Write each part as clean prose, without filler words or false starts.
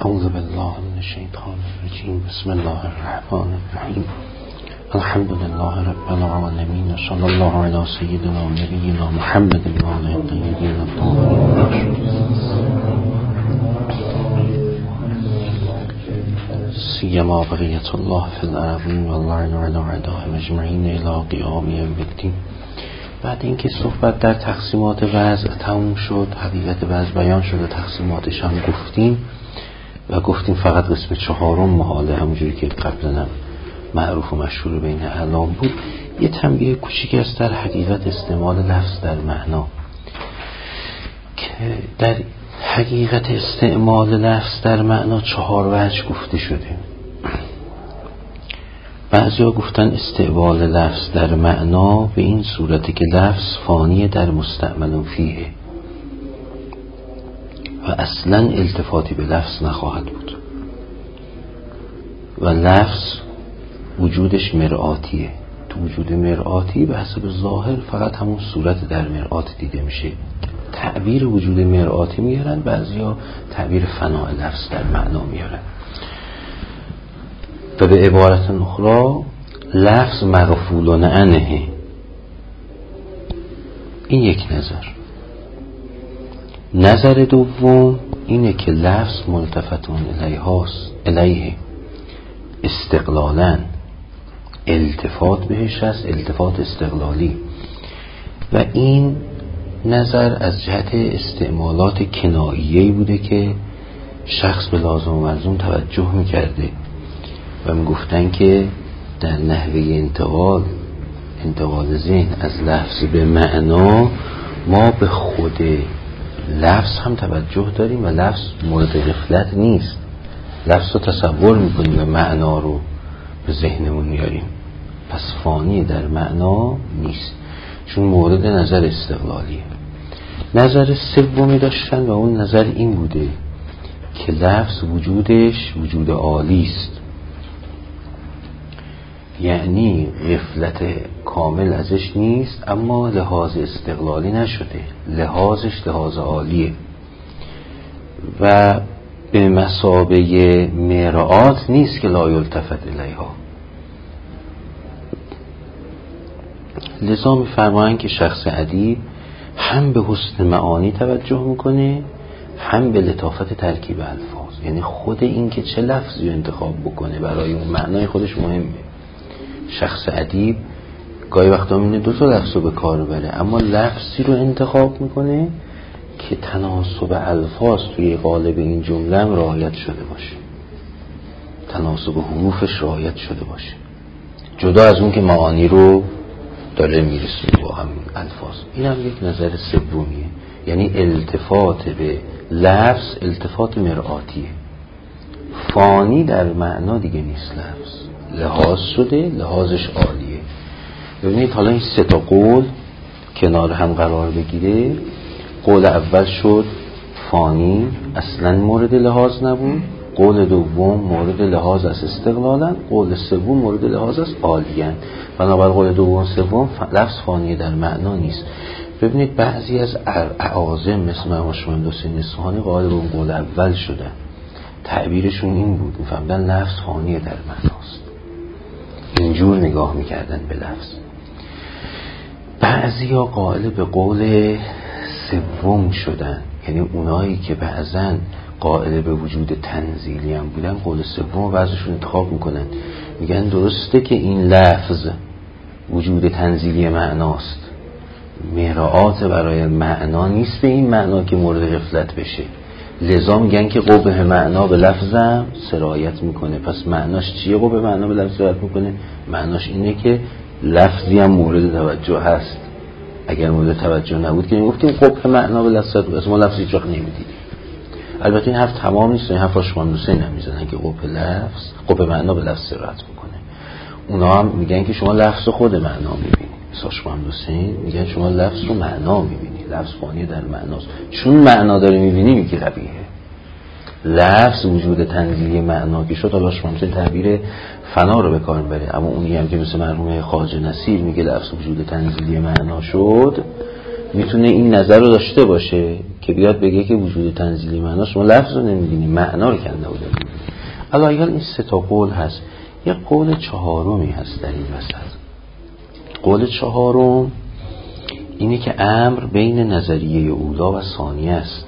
اعوذ بالله من الشیطان الرجیم. بسم الله الرحمن الرحیم. الحمد لله رب العالمین. صلی الله علی سیدنا و نبینا محمد و آله الطیبین الطاهرین. سیما بقیت الله فی الارضین و اللعن علی اعدائهم اجمعین الی قیام یوم الدین. بعد اینکه صحبت در تقسیمات وضع تموم شد، حقیقت وضع بیان شد و تقسیماتش هم گفتیم فقط قسم چهارم محاله، همونجوری که قبلا معروف و مشهور بین اعلام بود. یه تنبیه کوچیک است در حقیقت استعمال لفظ در معنا، که در حقیقت استعمال لفظ در معنا 4 وجه گفته شده. بعضیا گفتن استعمال لفظ در معنا به این صورتی که لفظ فانی در مستعمل فیه و اصلا التفاتی به لفظ نخواهد بود و لفظ وجودش مرآتیه. تو وجود مرآتی به حسب ظاهر فقط همون صورت در مرآت دیده میشه. تعبیر وجود مرآتی میارن، بعضیا تعبیر فناء لفظ در معنا میارن. و به عبارت اخرى لفظ مغفول عنه. این یک نظر. نظر دوم اینه که لفظ ملتفتون الیه استقلالا، التفات بهش هست، التفات استقلالی. و این نظر از جهت استعمالات کناییه‌ای بوده که شخص به لازم و ملزوم توجه میکرده و میگفتن که در نحوه انتقال ذهن از لفظ به معنا ما به خود لفظ هم توجه داریم و لفظ مورد غفلت نیست. لفظ رو تصور میکنیم و معنا رو به ذهنمون میاریم، پس فانی در معنا نیست، چون مورد نظر استقلالیه. نظر سومی داشتن و اون نظر این بوده که لفظ وجودش وجود عالی است، یعنی غفلت کامل ازش نیست، اما لحاظ استقلالی نشده، لحاظش لحاظ عالیه و به مثابه مرآت نیست که لا یلتفت الیها. لذا می‌فرمایند که شخص ادیب هم به حسن معانی توجه میکنه، هم به لطافت ترکیب الفاظ. یعنی خود این که چه لفظی رو انتخاب بکنه برای اون معنای خودش مهمه. شخص ادیب گاهی وقتا می‌بینه 2 تا لفظ رو به کار بره، اما لفظی رو انتخاب میکنه که تناسب الفاظ توی قالب این جمله هم رعایت شده باشه، تناسب حروفش رعایت شده باشه، جدا از اون که معانی رو داره میرسونه با هم الفاظ. این هم یک نظر سومیه، یعنی التفات به لفظ التفات مرآتیه، فانی در معنا دیگه نیست. لفظ لحاظ شده، لحاظش عالیه. ببینید حالا این 3 تا قول کنار هم قرار بگیره. قول اول شد فانی، اصلا مورد لحاظ نبود. قول دوم مورد لحاظ از استقلالا. قول سوم مورد لحاظ از عالیان. بنابر قول دوم و سوم لفظ فانی در معنا نیست. ببینید بعضی از اعاظم مثل امام شمایل حسین اصفهانی قائل به اون قول اول شدن. تعبیرشون این بود، می‌فهمیدن لفظ فانی در معناست، اینجور نگاه میکردن به لفظ. بعضیا قائل به قول سوم شدن، یعنی اونایی که بعضن قائل به وجود تنزیلی هم بودن قول سوم بعضشون انتخاب میکنن، میگن درسته که این لفظ وجود تنزیلی معناست، مرآت برای معنا نیست به این معنا که مورد غفلت بشه، لذا میگن که قبح معنا به لفظم سرایت میکنه. پس معناش چیه قبح معنا به لفظ سرایت میکنه؟ معناش اینه که لفظی هم مورد توجه هست. اگر مورد توجه نبود که میگفتیم قبح معنا به لفظ سرایت، از ما لفظی هیچ وقت نمیدیدیم. البته این حرف تمام نیست، این حرف شمایل حسین هم میزنن که قبح معنا به لفظ سرایت میکنه. اونا هم میگن که شما لفظ خود معنا میبینید. شمایل حسین میگن شما لفظ رو معنا میبینید، لفظ فانی در معناست. چون معنا داره میبینی میگه قبیحه. لفظ وجود تنزیلی معنا که شد، حالا شمایل حسین تعبیر فنا رو به کار بره، اما اونی هم که مثل مرحوم خواجه نصیر میگه لفظ وجود تنزیلی معنا شد، میتونه این نظر رو داشته باشه که بیاد بگه که وجود تنزیلی معنا شما لفظ رو نمیدونی، معنا رو کنده بوده. الان این 3 تا قول هست. یه قول 4می هست در این وسط. قول 4 اینه که امر بین نظریه اولا و ثانیه است.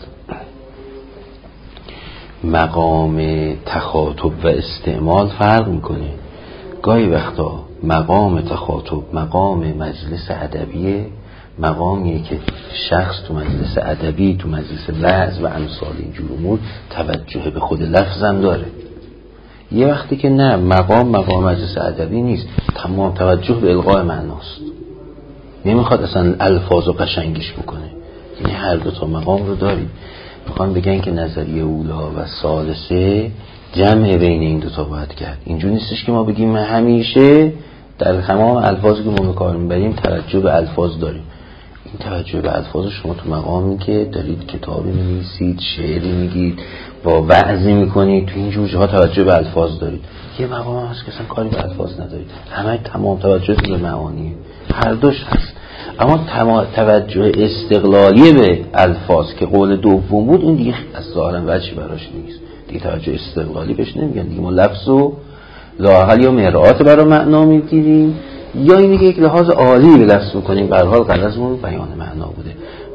مقام تخاطب و استعمال فرق میکنه. گاهی وقتا مقام تخاطب مقام مجلس ادبیه، مقامیه که شخص تو مجلس ادبی، تو مجلس وعظ و امثال اینجور امور توجه به خود لفظم داره. یه وقتی که نه، مقام مجلس ادبی نیست، تمام توجه به القاء معناست، نمیخواد اصلا الفاظو قشنگیش بکنه. یعنی هر دو تا مقام رو داریم. میخوان بگن که نظریه اولا و ثالثه جمع بین این دو تا باید کرد. اینجور نیستش که ما بگیم همیشه در تمام الفاظی که ما به کار میبریم توجه به الفاظ داریم. این توجه به الفاظ شما تو مقامی که دارید کتابی می‌نویسید، شعری میگید، با وعظی میکنید، تو این جوجه ها توجه به الفاظ دارید. یه مقام هست که اصلا کاری به الفاظ ندارید، همه تمام توجه به معانی. هر دوش هست. اما توجه استقلالی به الفاظ که قول دوم بود، این دیگه از ظاهرا وجهی براش نیست. دیگه توجه استقلالی بهش نمیگن. دیگه ما لفظو لااقل یا مرآت برای معنا میگیریم، یا اینه که یک لحاظ عالی به لفظ میکنیم، به هر حال غرضمون بیان معنا بوده.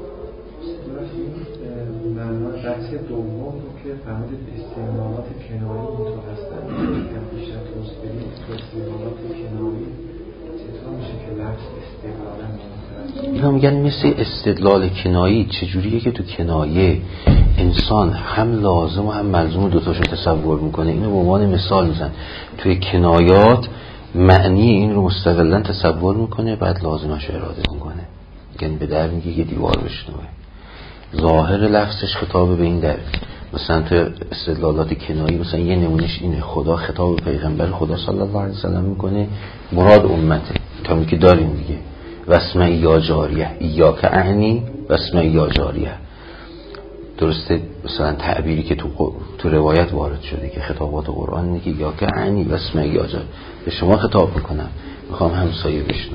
معنا بحث دوم رو که فرمودید استعمالات کنایی اینطور هستن، بیشتر توضیح بدید تو استعمالات کنایی چطور میشه که لفظ استقلالا اینا میگن مثل استدلال کنایی چجوریه که تو کنایه انسان هم لازم و هم ملزوم دوتاشو تصور میکنه. اینو به عنوان مثال میزن. توی کنایات معنی این رو مستقلاً تصور میکنه، بعد لازمش رو اراده میکنه. یعنی به در میگه که دیوار بشنوه، ظاهر لفظش خطاب به این در. مثلا تو استدلالات کنایی مثلا یه نمونش اینه، خدا خطاب به پیغمبر خدا صلی الله علیه وسلم میکنه، مراد امته، تا که داریم دیگه، واسمع یا جاریه یا که اعنی واسمع یا جاریه. درسته؟ مثلا تعبیری که تو روایت وارد شده که خطابات قرآن اینه که یا که اعنی واسمع یا جاریه، به شما خطاب میکنم، میخوام همسایه بشنوه.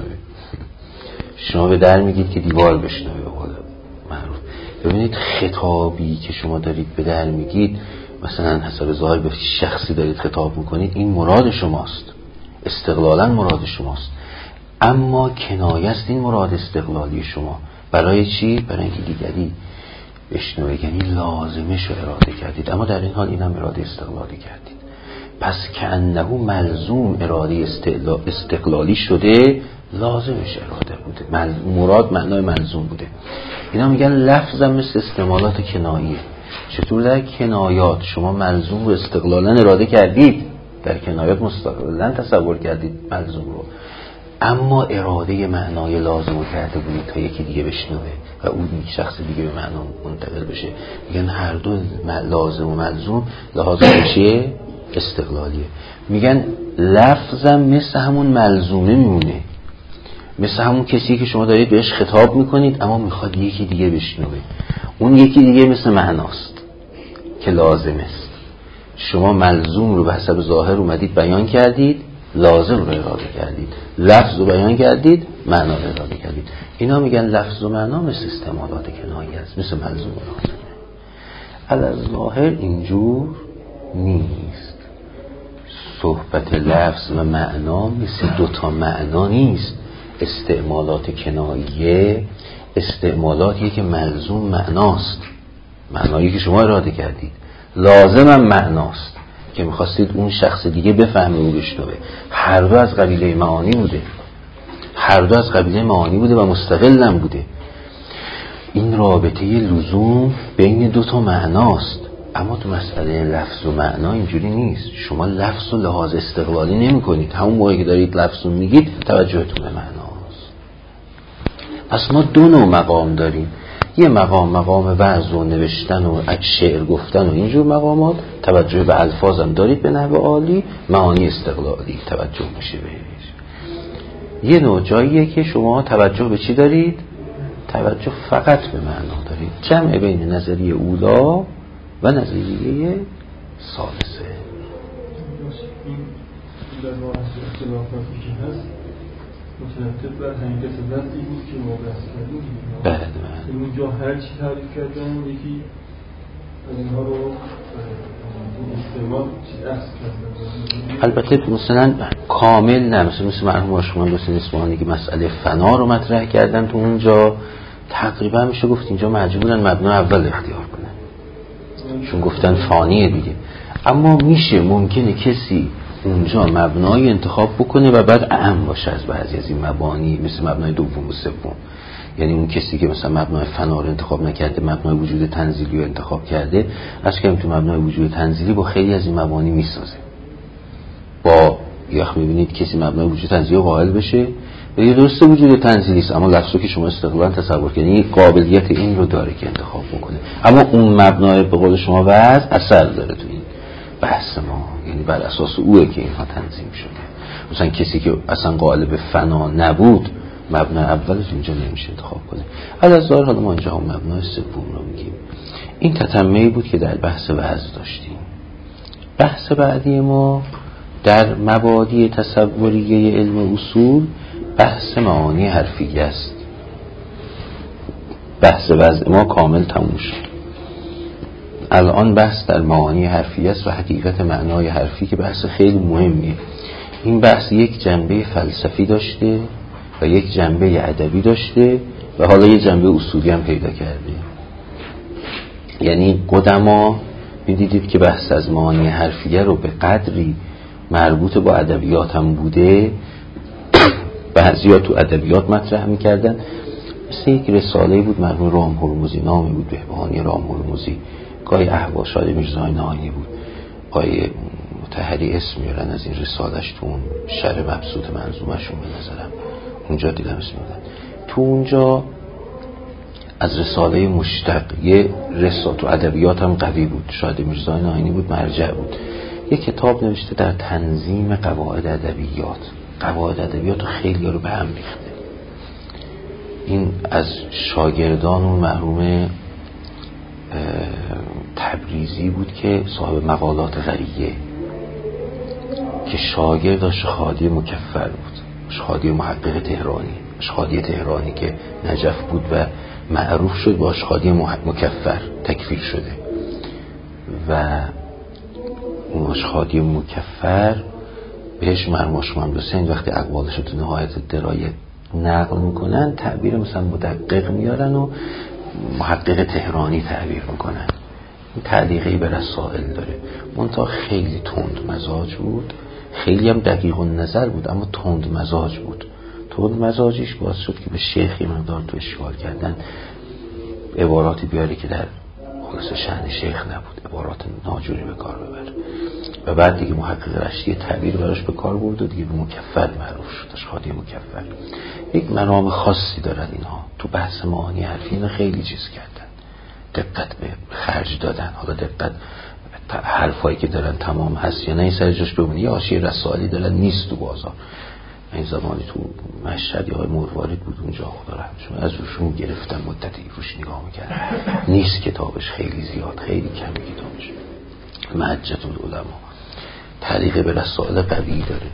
شما به در میگید که دیوار بشنوه. به قول معروف ببینید خطابی که شما دارید به در میگید، مثلا حساب ظاهر به شخصی دارید خطاب میکنید، این مراد شماست، استقلالا مراد شماست. اما کنایه است این مراد استقلالی شما. برای چی؟ برای اینکه دیگری بشنوه، یعنی لازمش رو اراده کردید، اما در این حال اینم اراده استقلالی کردید. پس کأنه ملزوم اراده استقلالی شده، لازمش اراده بوده، مراد معنای ملزوم بوده. اینا میگن لفظم مثل استعمالات کناییه. چطور در کنایات شما ملزوم رو استقلالا اراده کردید، در کنایات مستقلاً تصور کردید ملزوم رو، اما اراده معنای لازم رو کرده بودید تا یکی دیگه بشنوه و اون شخص دیگه به معنا منتقل بشه. میگن هر دو لازم و ملزوم لحاظ چیه؟ استقلالیه. میگن لفظم مثل همون ملزومه میمونه، مثل همون کسی که شما دارید بهش خطاب میکنید اما میخواد یکی دیگه بشنوه. اون یکی دیگه مثل معناست که لازم است. شما ملزوم رو به حسب ظاهر اومدید بیان کردید، لازم رو اراده کردید، لفظ رو بیان کردید، معنا رو اراده کردید. اینا میگن لفظ و معنا مثل استعمالات کنایه است، مثل ملزوم و لازمه. از ظاهر اینجور نیست. صحبت لفظ و معنا مثل دوتا معنا نیست. استعمالات کنایه استعمالاتیه که ملزوم معناست، معنایی که شما اراده کردید، لازم هم معناست که میخواستید اون شخص دیگه بفهمه و بشنوه. هر دو از قبیله معانی بوده، هر دو از قبیله معانی بوده و مستقل هم بوده. این رابطه لزوم بین دو تا معناست. اما تو مسئله لفظ و معنا اینجوری نیست. شما لفظ و لحاظ استقلالی نمی کنید، همون موقعی که دارید لفظ رو میگید توجهتون به معناست. پس ما دو نوع مقام داریم. یه مقام وعظ و نوشتن و شعر گفتن و اینجور مقامات، توجه به الفاظ هم دارید به نحو عالی، معانی استقلالی توجه میشه بهش. یه نوع جاییه که شما توجه به چی دارید؟ توجه فقط به معنا دارید. جمع بین نظریه اولا و نظریه ثالثه. این در واقع اختلافاتی که هست مترتب بر حقیقت ذاتی بود که ما بحث کردیم. بله. اونجا هر چی تعریف کردن یکی از اینها رو استعمال چی اخذ کردن. البته مثلا کامل نه، مثل مرحوم آشومان حسین اصفهانی که مسئله فنا رو مطرح کردن تو اونجا تقریبا میشه گفت اینجا مجبورن مبنا اول اختیار کنن چون گفتن فانیه دیگه. اما ممکنه کسی اونجا مبنای انتخاب بکنه و بعد اهم باشه از بعضی از این مبانی، مثل مبنای دوم و سوم. یعنی اون کسی که مثلا مبنای فنا رو انتخاب نکرده، مبنای وجود تنزیلی رو انتخاب کرده، اصلا تو مبنای وجود تنزیلی با خیلی از این مبانی میسازه. با میبینید کسی مبنای وجود تنزیلی قائل بشه یه درسته وجود تنزیلی است، اما لفظو که شما استقلالا تصور کنید این قابلیت این رو داره که انتخاب بکنه، اما اون مبنای به قول شما وضع اثر داره تو این بحث ما، یعنی بر اساس اوه که اینها تنظیم شده. مثلا کسی که اصلا قائل به فنا نبود مبنای اولش اینجا نمیشه انتخاب کنه. الازار حالا ما اینجا هم مبنای سوم رو میگیم. این تتمه‌ای بود که در بحث وضع داشتیم. بحث بعدی ما در مبادی تصوریه علم اصول بحث معانی حرفیه است. بحث وضع ما کامل تموم شد. الان بحث در معانی حرفیه است و حقیقت معنای حرفی که بحث خیلی مهمیه. این بحث یک جنبه فلسفی داشته و یک جنبه ادبی داشته و حالا یک جنبه اصولی هم پیدا کرده. یعنی قدما می‌دیدید که بحث از معانی حرفیه رو به قدری مربوط با ادبیات هم بوده، بعضی‌ها تو ادبیات مطرح می‌کردن. مثل یک رساله بود مرحوم رام هرمزی، نامی بود بهبهانی رام هرمزی، گاهی احواز شاد میرزای ناینی بود، گاهی مطهری اسم میارن از این رسالش تو اون شرح مبسوط منظومشون به نظرم اونجا دیدم اسم میدن. تو اونجا از رساله مشتق یه رساله تو ادبیات هم قوی بود، شاد میرزای ناینی بود، مرجع بود، یه کتاب نوشته در تنظیم قواعد ادبیات. قواعد ادبیات خیلی رو به هم ریخته. این از شاگردان و مرحوم تبریزی بود که صاحب مقالات غریه، که شاگرد اشخادی مکفر بود، اشخادی محقق تهرانی، اشخادی تهرانی که نجف بود و معروف شد با اشخادی مکفر، تکفیر شده. و اون اشخادی مکفر بهش مرحوم آشومان حسین وقتی اقوالش رو تو نهایت درایت نقل میکنن تعبیر مثلا مدقق میارن و محقق تهرانی تعبیر میکنن. این تعلیقی به رسائل داره، منتها خیلی تند مزاج بود، خیلی هم دقیق النظر بود، اما تند مزاج بود. تند مزاجیش باعث شد که به شیخی مقدار تو اشکال کردن، عباراتی بیاره که در خلاص شأن شیخ نبود، عبارات ناجوری به کار ببره. و بعد دیگه محقق رشتی تعبیر براش به کار برد و دیگه به مکفر معروف شد، اشخادی مکفر. یک منام خاصی دارن اینها تو بحث معانی حرفی. اینا خیلی چیز کردن، دقت به خرج دادن. حالا دقت حرفایی که دارن تمام هست یا نه، این سر جاش بمونه. یه حاشیه رسالی دارن نیست تو بازار. این زمانی تو مشهد یا مروارید بود اونجا، خدا رحمشون، از روشون گرفتم مدتی روش نگاه میکردم، نیست کتابش، خیلی زیاد، خیلی کمی کتابش. محجت العلماء تعلیق به رسائل قوی داره،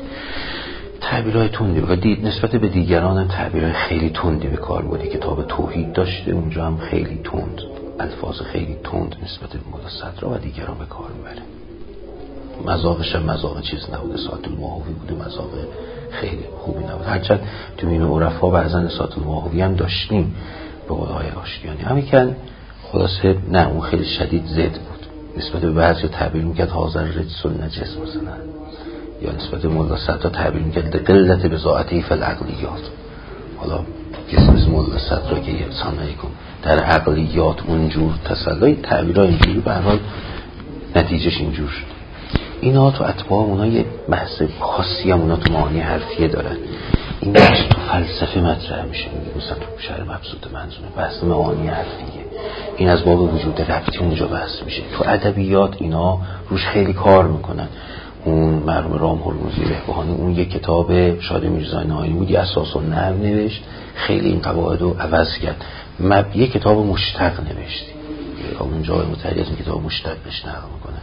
تعبیرهای تندی و دید نسبت به دیگران هم تعبیرهای خیلی تندی به کار بردی. کتاب توحید داشته، اونجا هم خیلی تند، الفاظ خیلی تند نسبت به مولا صدرا و دیگران به کار میبره. مذاقش هم مذاق چیز نبوده، ساعت الماهوی بوده، مذاق خیلی خوبی نبود. هرچند تو این عرفا بعضن ساعت الماهوی هم داشتیم به قولهای آشتیانی، همیکن خلاصه نه اون خیلی شدید زد بود نسبت به بعضی تعبیر میکرد حاضر رجس و نجس مثلا، یا نسبت به مولا صدرا تعبیر میکرد قلت بضاعتی فی العقلیات. حالا کسی مثل مولا صدرا که یه سامنه کن در عقلیات اونجور تسلای تعبیرها اینجوری به هر حال نتیجهش اینجور شد. اینا تو اتباع اونا یه بحث خاصی هم اونا تو معانی حرفیه دارن. این بحث تو فلسفه مطرح میشه، مثلا تو شرح مبسوط منظومه بحث معانی حرفیه، این از باب وجود ربطی اونجا بحث میشه. تو ادبیات اینا روش خیلی کار میکنن. اون مرحوم رام هرمزی بهبهانی اون یه کتاب شاد میرزای ناینی بود، اساس النحو نوشت، خیلی این قواعد رو عوض کرد. یه کتاب مشتق نوشت، اونجا متعلی از این کتاب مشتق بهش نقل میکنه.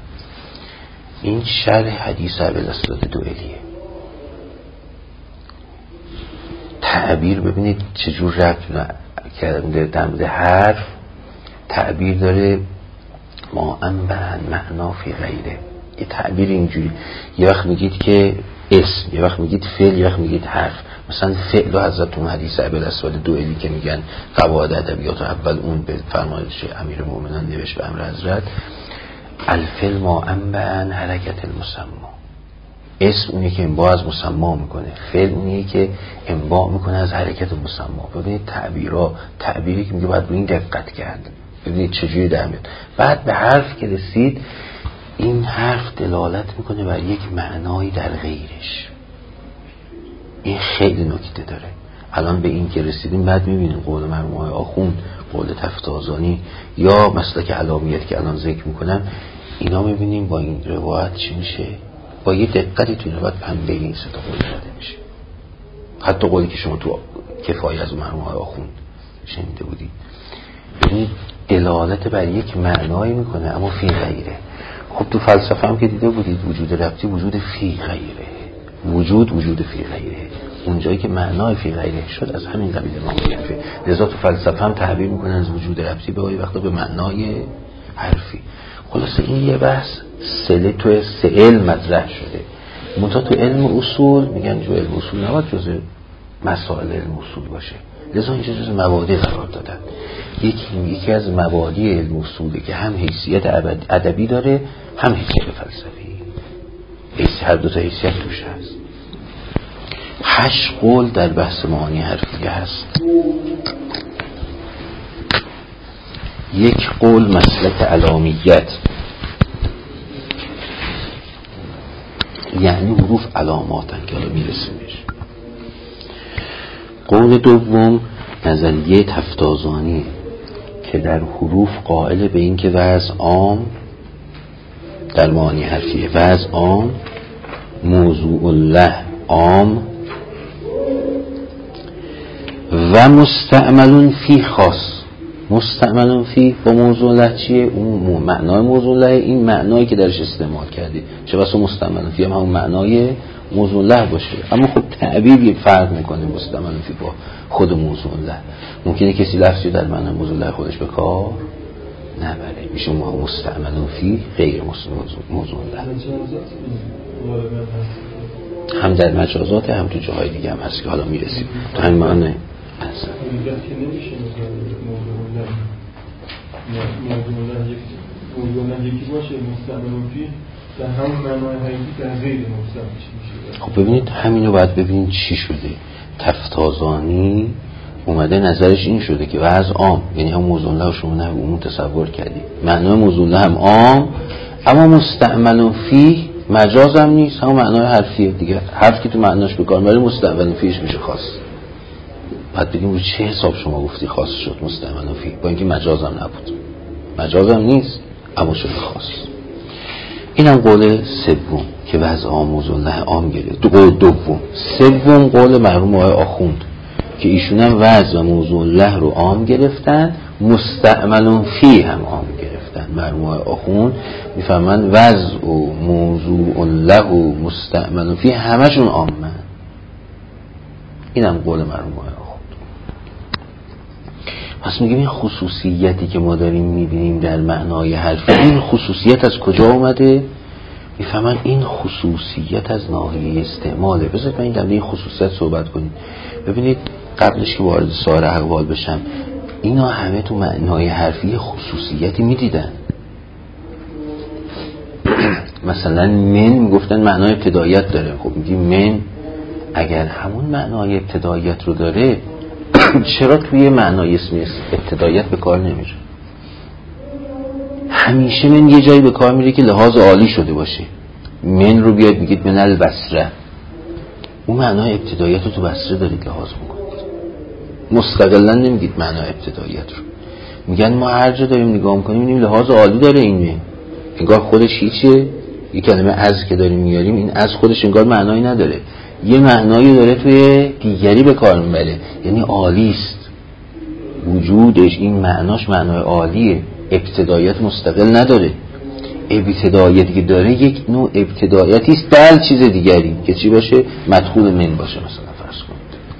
این شرح حدیث ابوالاسود دوئلیه. تعبیر ببینید چجور ربط کرده در مورد حرف. تعبیر داره ما انبعن معنا فی غیره. یه تعبیر اینجوری، یه وقت میگید که اسم، یه وقت میگید فعل، یه وقت میگید حرف. مثلا فعل و حضرت اون حدیث ابوالاسود دوئلی که میگن قواعد ادبیات اول اون به فرمایش امیرالمومنین نوشت به امر حضرت، الفعل ما انبعن حرکت المسما. اسم اونیه که انباع از مسما میکنه، فعل اونیه که انباع میکنه از حرکت مسما. ببینید تعبیری که میگه باید به این دقت کرد. ببینید چجوری در میاد. بعد به حرف که رسید، این حرف دلالت میکنه بر یک معنایی در غیرش. این خیلی نکته داره. الان به این که رسیدیم بعد میبینیم قول مرحوم آقای آخوند، قول تفتازانی یا مسلک علامیت که الان ذکر میکنم، اینا میبینیم با این روایت چی میشه. با یه دقتی توی روایت پنبه این سه تا قول داده میشه. حتی قولی که شما تو کفایه از مرحوم آقای آخوند شنیده بودید، ببینید دلالت بر یک معنایی میکنه اما فی غیره. خب تو فلسفه هم که دیده بودید وجود ربطی وجود فی غیره، وجود فی غیره. اونجایی که معنای فی غیره شد از همین قبیل معنیه. لذا تو فلسفه هم تعبیر میکنن از وجود ربطی به وقتا به معنای حرفی. خلاصه این یه بحث تو علم مطرح شده. منتها تو علم اصول میگن جو علم اصول نباید جزء مسائل علم اصول باشه، لذا اینجا جزء مبادی قرار دادن. یکی از مبادی علم اصوله که هم حیثیت ادبی داره هم حیثیت فلسفی. هر دو تا حیثیت توش هست. 8 قول در بحث معانی حرفی هست. یک قول مسلک علامیت، یعنی حروف علاماتن که حالا میرسیمش. قول دوم نظریه تفتازانی که در حروف قائل به این که وضع عام در معانی حرفیه، وضع عام، موضوع الله عام و مستعملون فی خاص. مستعملون فی با موضوع الله چیه؟ اون معنای موضوع الله، این معنایی که درش استعمال کرده. چه بسا مستعملون فی هم همون معنای موضوع الله باشه، اما خب تعبیر فرق میکنه مستعملون فی با خود موضوع الله. ممکنه کسی لفظی در معنای موضوع الله خودش به کار نبره، میشه مستعملون فی غیر موضوع الله. هم در مجازات هم تو جاهای دیگه هم هست که حالا میرسیم تو همین معنی هست. موضوع یکی باشه مستعملون فی در همون معنای حقیقی در غیر مستعمل میشه. خب ببینید همینو باید ببینید چی شده. تفتازانی اومده نظرش این شده که وضع عام، یعنی هم موضوع الله شما نه عموم تصور کردید، معنای موضوع الله هم عام، اما مستعملون فی مجاز هم نیست، همون معنای حرفیه دیگه. حرف که تو معناش بکار ولی مستعملون فیش میشه خاص. بعد بگیم چه حساب شما گفتی خاص شد مستعملون فی، با اینکه مجاز هم نبود، مجاز هم نیست اما شده خاص. اینم قول سوم که وضع عام موضوع الله عام گرفت. قول دوم. سوم قول مرحوم آقای آخوند که ایشون هم وضع و موضوع الله رو عام گرفتن، مستعملون فی هم عام گرفتن. مرحوم آقای آخوند میفهمن وضع و موضوع الله و مستعملون فی همشون عامن. اینم قول مرحوم آقای آخوند. پس میگیم این خصوصیتی که ما داریم میبینیم در معنای حرفی، این خصوصیت از کجا اومده؟ میفهمن این خصوصیت از ناحیه استعماله. بذارید من در این خصوصیت صحبت کنیم. ببینید قبلش که وارد سایر اقوال بشم، اینا همه تو معنای حرفی خصوصیتی میدیدن. مثلا من میگفتن معنای ابتداییت داره. خب میگیم من اگر همون معنای ابتداییت رو داره، چرا توی معنای اسمی ابتداییت به کار نمیره؟ همیشه من یه جایی به کار میره که لحاظ عالی شده باشه. من رو بیاید بگید من البصره، اون معنای ابتداییت رو تو بصره دارید لحاظ میکنید، مستقلا نمیگید معنای ابتداییت رو. میگن ما هر جا داریم نگاه میکنیم میبینیم لحاظ عالی داره این، انگار خودش هیچه. یه کلمه از که داریم میاریم، این از خودش انگار معنایی نداره، یه معنایی داره توی دیگری به کار میبره، یعنی عالی است وجودش، این معناش معنای عالیه. ابتداییت مستقل نداره. ابتداییتی که داره یک نوع ابتداییتی است در چیز دیگری که چی باشه؟ مدخول من باشه. مثلا فرض کنید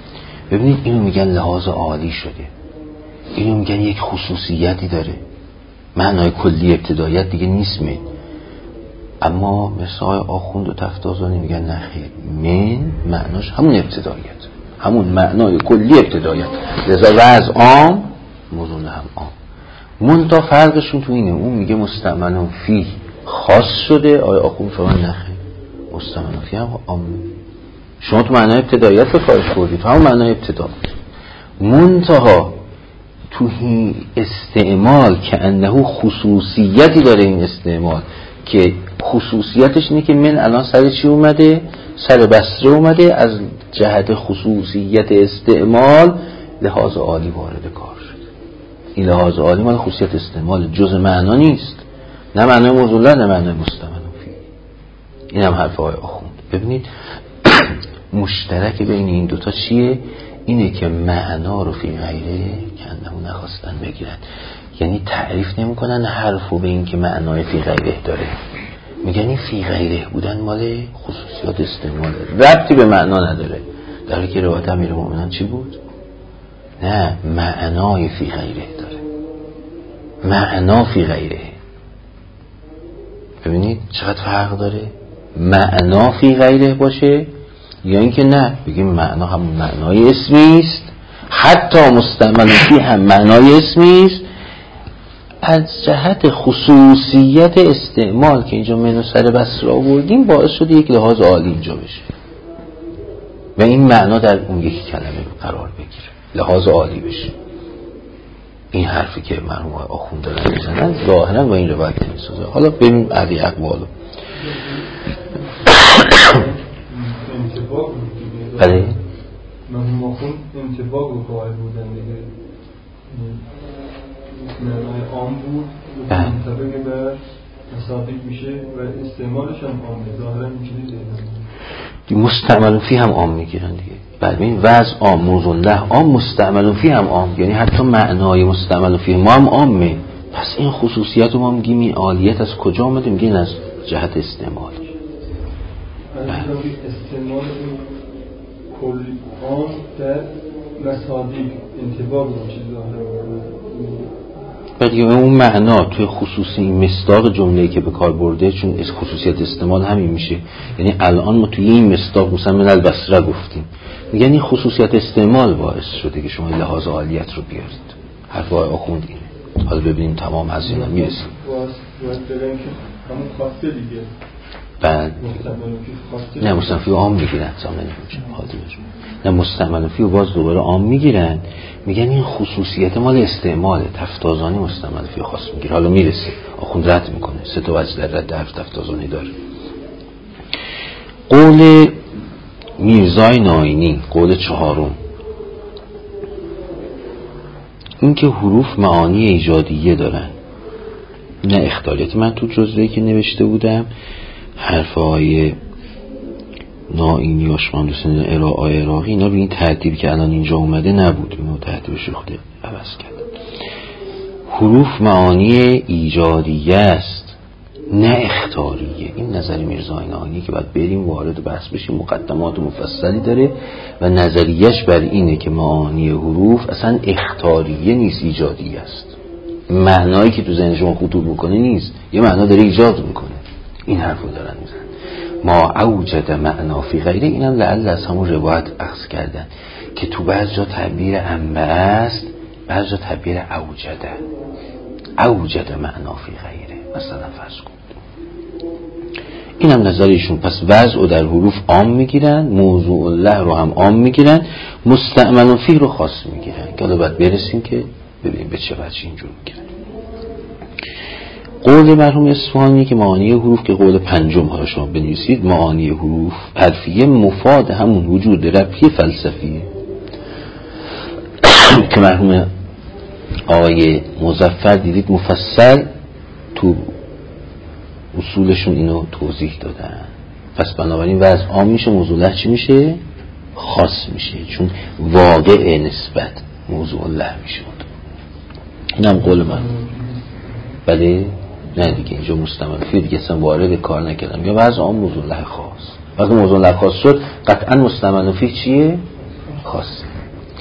ببینید اینو میگن لحاظ عالی شده، اینو میگن یک خصوصیتی داره، معنای کلی ابتدایت دیگه نیست من. اما مثل آخوند و تفتازانی میگن نه خیر، من معناش همون ابتدایت، همون معنای کلی ابتدایت، لذا وضع عام موضوع هم عام. منتها فرقشون تو اینه، اون میگه مستعمل فی خاص شده، آخوند فرمان نه خیر، مستعمل فی هم عام. شما تو معنای ابتدایت به کارش بردید، تو همون معنای ابتدا، منتها تو استعمال که انه خصوصیتی داره. این استعمال که خصوصیتش اینه که من الان سر چی اومده؟ سر بصره اومده، از جهت خصوصیت استعمال لحاظ عالی وارد کار شد. این لحاظ عالی مال خصوصیت استعمال، جز معنا نیست، نه معنای موضوع نه معنای مستعمل فی. این هم حرف های آخوند. ببینید مشترک بین این دوتا چیه؟ اینه که معنا رو فی غیره که انه نخواستن بگیرن، یعنی تعریف نمی کنن حرفو به این که معنای فی غیره داره، میگن این فی غیره بودن مال خصوصیات استعماله، ربطی به معنا نداره. در حالی که روایت امیرالمومنین چی بود؟ نه، معنای فی غیره داره، معنا فی غیره. ببینید چقدر فرق داره، معنا فی غیره باشه یا اینکه نه بگیم معنا همون معنای اسمی است، حتی مستعمل فی هم معنای اسمی است، از جهت خصوصیت استعمال که اینجا منو سر بصره آوردیم باعث شده یک لحاظ عالی اینجا بشه و این معنا در اون یکی کلمه قرار بگیره، لحاظ عالی بشه. این حرفی که مرحوم آخوند دارن میزنن ظاهرا با این روایت نمیسازه. حالا بریم علی اقوالو. بله مرحوم آخوند انتباق رو قائل بودن دیگه، معنای عام بود و منطبق بر تصادیق میشه و استعمالش هم عامه، ظاهرا میشه دیگه مستعمل فی هم عام میگیرن دیگه. بعد این وضع عام، موضوع له عام، مستعمل فی هم عام، یعنی حتی معنای مستعمل فی ما هم عامه. پس این خصوصیت رو ما میگیم این عالیت از کجا آمده؟ میگیم از جهت استعمال. استعمال کلی عام در مصادیق انتباق میشه ظاهرا. بعد اون معنا توی خصوصی مصداق جمله‌ای که به کار برده، چون خصوصیت استعمال همین میشه، یعنی الان ما توی این مصداق مثلا من البصره گفتیم، یعنی خصوصیت استعمال باعث شده که شما لحاظ عالیت رو بیارید. حرف آخوند اینه. حالا ببینیم تمام از اینا میرسیم. همون خواسته دیگه. بعد نه مستعمل فی عام میگیرن نه مستعمل فی و باز دوباره عام میگیرن، میگن این خصوصیت مال استعماله، تفتازانی مستعمل فی خاص میگیره. حالا میرسه آخوند رد میکنه، سه تا وجه در رد حرف تفتازانی داره. قول میرزای ناینی، قول چهارم، این که حروف معانی ایجادیه دارن نه اختاریت. من تو جزوهی که نوشته بودم حرفای ناینی و شماندوسن عراقی اینا به این ترتیب که الان اینجا اومده نبود، اینو ترتیبش رو خود عوض کرد. حروف معانی ایجادیه است نه اختاریه. این نظر میرزای ناینی که باید بریم وارد بحث بشیم، مقدمات مفصلی داره و نظریش بر اینه که معانی حروف اصلا اختاریه نیست، ایجادیه است. معنایی که تو ذهن شما خطور میکنه نیست، یه معنا داره ایجاد میکنه. این حرفو دارن میزن. ما اوجد معنا فی غیره، اینم لعل از همون روایت اخذ کردن که تو بعض جا تعبیر انبه است، بعض جا تعبیر اوجد معنا فی غیره، مثلا فرض کن. اینم نظریشون. پس وضع رو در حروف عام میگیرن، موضوع الله رو هم عام میگیرن، مستعمل فی رو خاص میگیرن که حالا باید برسیم که ببینیم به چه وجه اینجور میگیرن. قول مرحوم اصفهانی که معانی حروف، که قول پنجم ها شما بنویسید، معانی حروف حرفیه مفاد همون وجود ربطی فلسفیه که مرحوم آقای مظفر دیدید مفصل تو اصولشون اینو توضیح دادن. پس بنابراین وضع عام میشه، موضوع الله چی میشه؟ خاص میشه، چون واقع نسبت موضوع الله میشه. اینم قول من. بله نه دیگه اینجا مستعمل فی دیگه اصلا وارد کار نکردم، یا وضع عام موضوع الله خاص. وقتی موضوع الله خاص شد قطعا مستعمل فی چیه؟ خاص.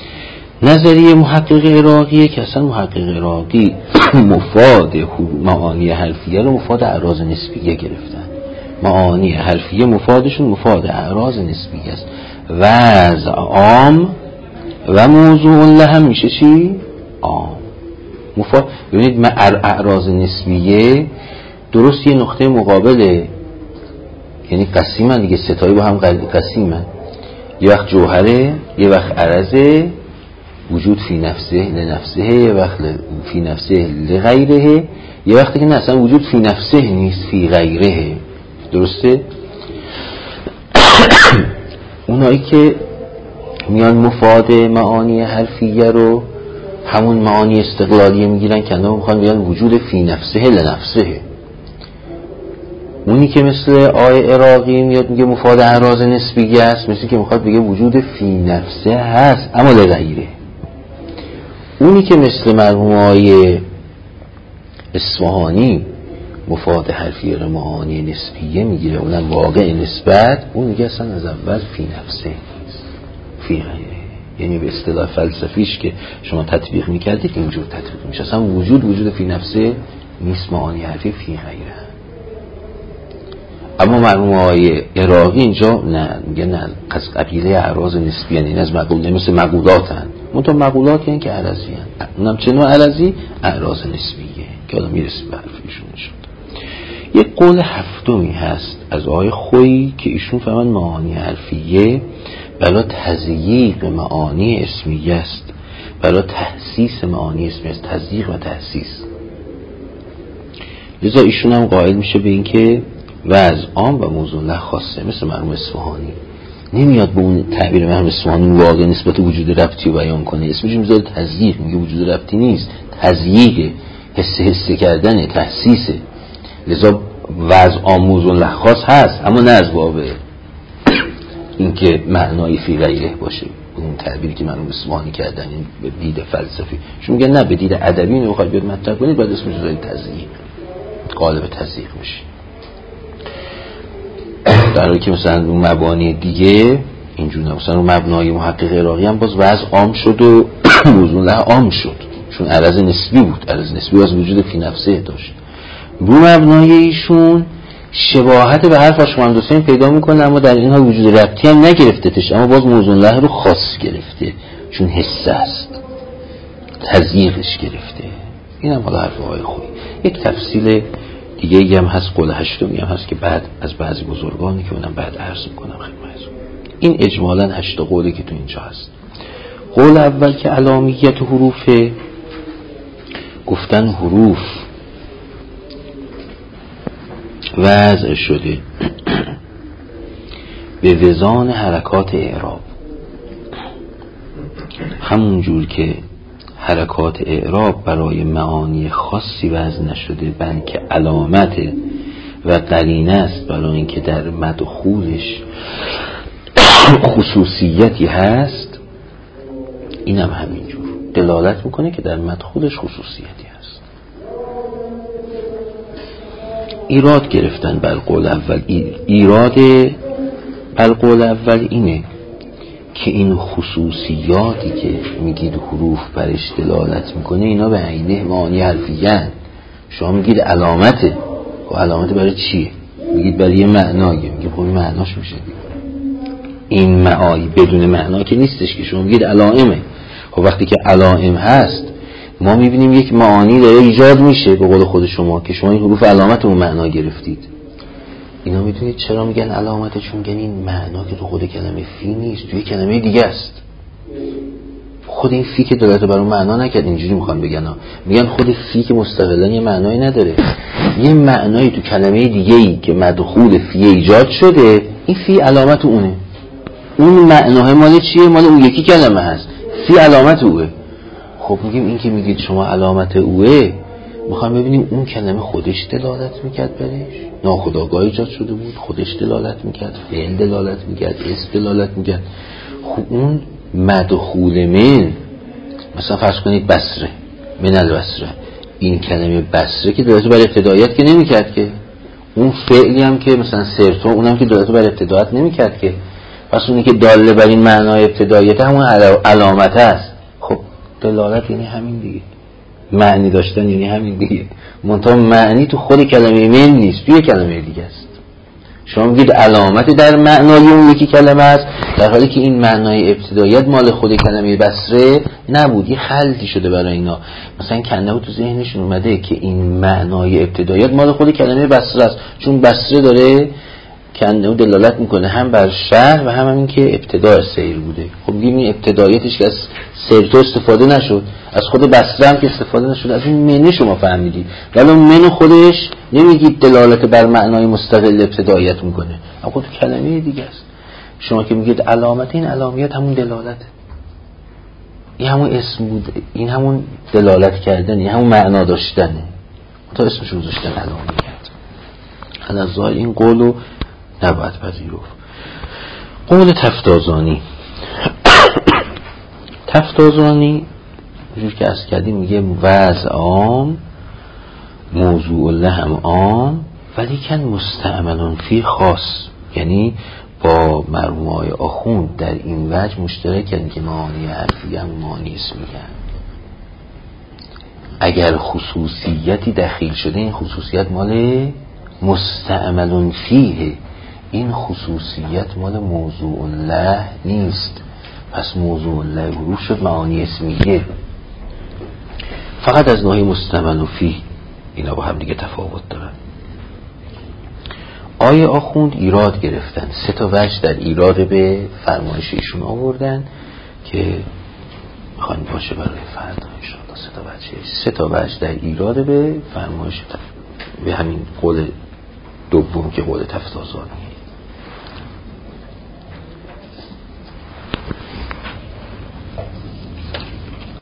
نظریه محقق عراقیه که اصلا محقق عراقی مفاد معانی حرفیه رو مفاد اعراض نسبیه گرفتن. معانی حرفیه مفادشون مفاد اعراض نسبیه است. وضع عام و موضوع له هم میشه چی؟ عام. مفاد ببینید اعراض نسبیه درست یه نقطه مقابله، یعنی قسیمن دیگه، ستایی با هم قسیمن. یه وقت جوهره، یه وقت عرضه، وجود فی نفسه لنفسه، یه وقت فی نفسه لغیره، یه وقتی که نه اصلا وجود فی نفسه نیست، فی غیره. درسته؟ اونایی که میان مفاد معانی حرفیه رو همون معانی استقلالیه میگیرن که اونها میخوان بیان وجود فی نفسه لنفسه. اونی که مثل آیه عراقی میاد میگه مفاد اعراض نسبیه است، مثل که میخواد بگه وجود فی نفسه هست اما لغیره. اونی که مثل مرحوم آیه اصفهانی مفاد حرفیه رو معانی نسبیه میگیره، اونم واقع نسبت، اون میگه اصلا از اول فی نفسه نیست، فی غیره. یعنی به اصطلاح فلسفیش که شما تطبیق میکردید اینجور تطبیق میشه، اصلا وجود فی نفسه نیست، معانی حرفیه فی غیره. اما مرحوم آیه عراقی اینجا نه، میگه نه، از قبیله اعراض نسبی، یعنی از مقوله مثل مقولاتن، منتها مقولات یعنی که عرضی هن. اونم چه نوع عرضی؟ اعراض نسبیه که الان میرسیم به حرفیشون شد. یک قول هفتمی هست از آیه خویی که ایشون فهمن معانی حرفیه بلا تضییق معانی اسمیه است، بلا تحسیس معانی اسمیه است، تضییق و تحسیس. لذا ایشون هم قائل میشه به این که وضع عام و موضوع له خاصه. مثل مرحوم اصفهانی نمیاد به اون تعبیر مرحوم اصفهانی واقع نسبت وجود ربطی رو بیان کنه، اسمش میذاره تضییق، میگه وجود ربطی نیست، تضییق، حس کردن، تحسیسه. لذا وضع عام موضوع له خاص هست، اما نه از باب اینکه معنای فی غیره باشه، اون تعبیری که مرحوم اصفهانی کردن این به دید فلسفی. چون میگه نه، به دید ادبی اینو بخواد بیاد مطرح کنید بعد اسمش میذاره تضییق، قالب تضییق میشه. در حالی که مثلا اون مبانی دیگه اینجور نه، مثلا اون مبنای محقق عراقی هم باز وضع عام شد و موضوع له عام شد، چون عرض نسبی بود، عرض نسبی از وجود فی نفسه داشت. رو مبنای ایشون شباهت به حرف آشوند حسین پیدا میکنه، اما در اینها وجود ربطی هم نگرفتهش، اما باز موضوع له رو خاص گرفته، چون حسه است، تضییقش گرفته. این هم حالا حرف آقای خویی. یک تفصیل دیگه هم هست، قول هشتمی هم هست که بعد از بعضی بزرگانی که اونم بعد عرض میکنم خدمتتون. این اجمالاً 8 قولی که تو اینجا هست. قول اول که علامیت حروفه، گفتن حروف وضع شده به وزان حرکات اعراب، همون جور که حرکات اعراب برای معانی خاصی وضع نشده بلکه علامت و قرینه است برای اینکه در مدخولش خصوصیتی هست، این هم همینجور دلالت میکنه که در مدخولش خصوصیتی هست. ایراد گرفتن بر قول اول، ایراد بر قول اول اینه که این خصوصیاتی که میگید حروف برش دلالت میکنه اینا به عینه معانی حرفیه هن. شما میگید علامته، و علامت برای چیه؟ میگید برای یه معنایه، میگید خب این معناش میشه دیگه. این معانی بدون معنا که نیستش که شما میگید علائمه. خب وقتی که علائم هست ما میبینیم یک معانی داره ایجاد میشه به قول خود شما که شما این حروف علامت اون معنا گرفتید. اینا میدونید چرا میگن علامته؟ چون میگن این معنا که تو خود کلمه فی نیست، توی کلمه دیگه است. خود این فی که دلالت بر اون معنا نکرد، اینجوری میخوان بگن میگن خود فی که مستقلا یه معنایی نداره، یه معنایی تو کلمه دیگه‌ای که مدخول فی ایجاد شده، این فی علامت اونه. اون معناه مال چیه؟ مال اون یکی کلمه هست، فی علامت اوه. خب میگیم این که میگید شما علامت اوه، میخوام ببینیم اون کلمه خودش دلالت میکرد برش، ناخودآگاه ایجاد شده بود، خودش دلالت میکرد، فعل دلالت میکرد، اسم دلالت میکرد. خب اون مدخول من، مثلا فرض کنید بصره، من البصره، این کلمه بصره که دلالت بر ابتدایت که نمیکرد که، اون فعلی هم که مثلا سرتو، اونم که دلالت بر ابتدایت نمیکرد که، پس اونی که داله بر این معنای ابتدایت همون علامت است. خب دلالت یعنی همین دیگه، معنی داشتن یعنی همین دیگه، منتها معنی تو خود کلمه من نیست، توی کلمه دیگه است. شما میگید علامت در معنای اون یکی کلمه است، در حالی که این معنای ابتداییت مال خود کلمه بصره نبود، یه خلطی شده برای اینا. مثلا کنه تو ذهنشون اومده که این معنای ابتداییت مال خود کلمه بصره است، چون بصره داره کنه دلالت میکنه هم بر شهر و هم این که ابتدای سیر بوده. خب میگیم این ابتداییتش که از سیر تو استفاده نشد، از خود بصره هم که استفاده نشد، از این منه شما فهمیدید، ولی اون منه خودش نمیگید دلالت بر معنای مستقل ابتداییت میکنه، اما خود کلمه دیگه است. شما که میگید علامت، این علامت همون دلالته، این همون اسم بود، این همون دلالت کردن، این همون معنا داشتنه، تا اسمش رو گذاشتن علامت. الازای این قولو نباید پذیرفت. قول تفتازانی تفتازانی جور که از کردیم میگه وضع عام موضوع له هم عام ولی کن مستعملون فی خاص، یعنی با مرحومای آخوند در این وجه مشترکن که معانی حرفی هم معانی اسمیه. اگر خصوصیتی دخیل شده این خصوصیت مال مستعملون فیه، این خصوصیت مال موضوع له نیست، پس موضوع له حروف شد معانی اسمیه، فقط از نوعی مستعمل فیه. اینا با هم دیگه تفاوت دارن. آیه آخوند ایراد گرفتن، 3 وجه در ایراد به فرمایش ایشون آوردن که میخوایم باشه برای فردا انشاءالله. 3 وجه در ایراد به فرمایش به همین قول دوم که قول تفتازانی.